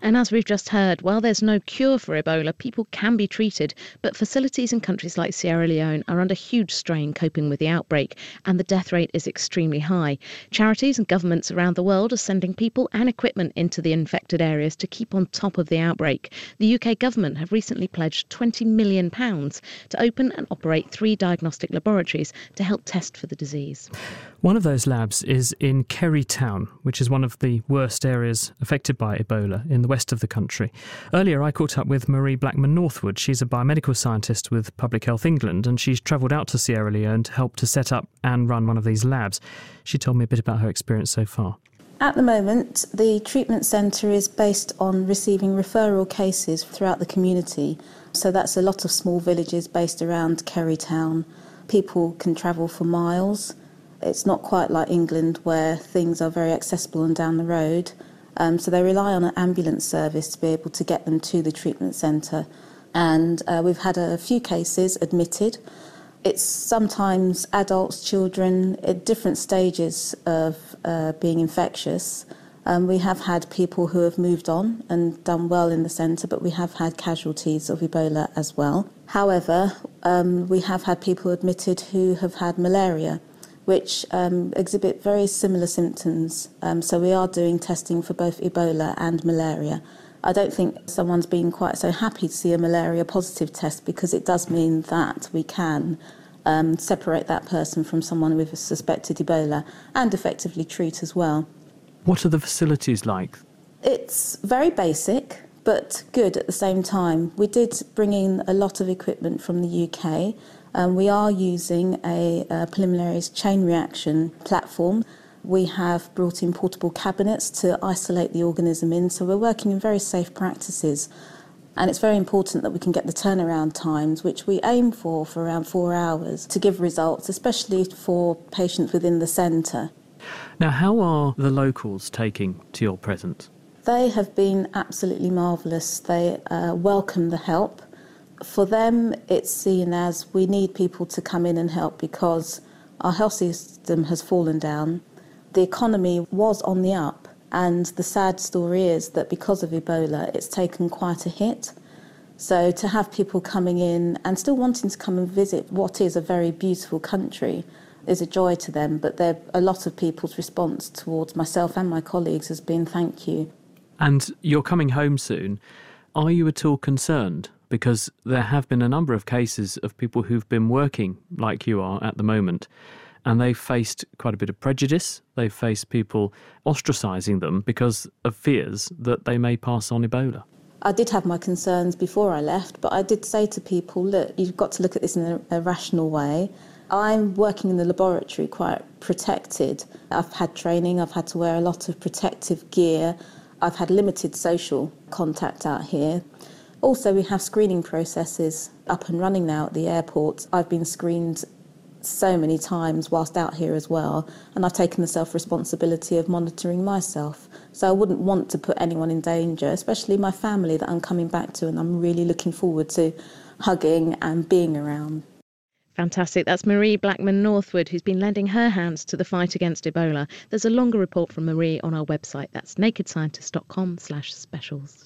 And as we've just heard, while there's no cure for Ebola, people can be treated, but facilities in countries like Sierra Leone are under huge strain coping with the outbreak, and the death rate is extremely high. Charities and governments around the world are sending people and equipment into the infected areas to keep on top of the outbreak. The UK government have recently pledged £20 million to open and operate 3 diagnostic laboratories to help test for the disease. One of those labs is in Kerry Town, which is one of the worst areas affected by Ebola in the west of the country. Earlier, I caught up with Marie Blackman-Northwood. She's a biomedical scientist with Public Health England, and she's travelled out to Sierra Leone to help to set up and run one of these labs. She told me a bit about her experience so far. At the moment, the treatment centre is based on receiving referral cases throughout the community. So that's a lot of small villages based around Kerry Town. People can travel for miles. It's not quite like England where things are very accessible and down the road. So they rely on an ambulance service to be able to get them to the treatment centre. And we've had a few cases admitted. It's sometimes adults, children, at different stages of being infectious. We have had people who have moved on and done well in the centre, but we have had casualties of Ebola as well. However, we have had people admitted who have had malaria, which exhibit very similar symptoms. So we are doing testing for both Ebola and malaria. I don't think someone's been quite so happy to see a malaria positive test because it does mean that we can separate that person from someone with a suspected Ebola and effectively treat as well. What are the facilities like? It's very basic, but good at the same time. We did bring in a lot of equipment from the UK. We are using a polymerase chain reaction platform. We have brought in portable cabinets to isolate the organism in, so we're working in very safe practices. And it's very important that we can get the turnaround times, which we aim for around 4 hours, to give results, especially for patients within the centre. Now, how are the locals taking to your presence? They have been absolutely marvellous. They welcome the help. For them, it's seen as we need people to come in and help because our health system has fallen down. The economy was on the up, and the sad story is that because of Ebola, it's taken quite a hit. So to have people coming in and still wanting to come and visit what is a very beautiful country is a joy to them, but a lot of people's response towards myself and my colleagues has been thank you. And you're coming home soon. Are you at all concerned? Because there have been a number of cases of people who've been working like you are at the moment, and they've faced quite a bit of prejudice. They've faced people ostracising them because of fears that they may pass on Ebola. I did have my concerns before I left, but I did say to people, look, you've got to look at this in a rational way. I'm working in the laboratory quite protected. I've had training, I've had to wear a lot of protective gear. I've had limited social contact out here. Also, we have screening processes up and running now at the airport. I've been screened so many times whilst out here as well, and I've taken the self-responsibility of monitoring myself. So I wouldn't want to put anyone in danger, especially my family that I'm coming back to and I'm really looking forward to hugging and being around. Fantastic. That's Marie Blackman-Northwood, who's been lending her hands to the fight against Ebola. There's a longer report from Marie on our website. That's nakedscientist.com/specials.